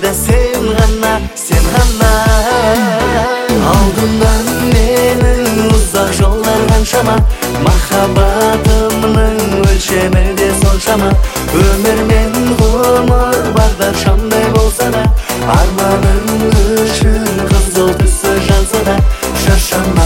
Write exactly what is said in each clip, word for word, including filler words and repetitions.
да сен ғана, сен ғана. Алдымдан менің ұзақ жолдар қаншама, махаббатымның өлшемі де соншама. Өмір мен ғұмыр бағдаршамдай болса да, арманың үшін қызыл түсі жанса да, шаршама.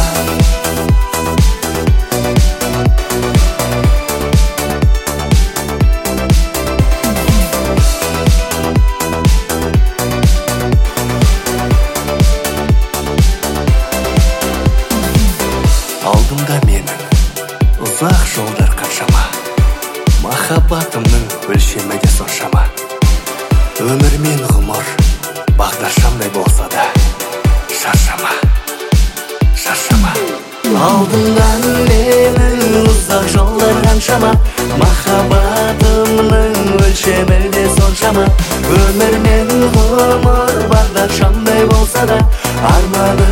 Алдымда менің ұзақ жолдар қаншама, махаббатымның өлшемі де соншама. Өмір мен ғұмыр бағдаршамдай болса да, шаршама, шаршама. Алдымдан менің ұзақ жолдар қаншама, махаббатымның өлшемі де соншама. Өмір мен ғұмыр бағдаршамдай болса да, арманым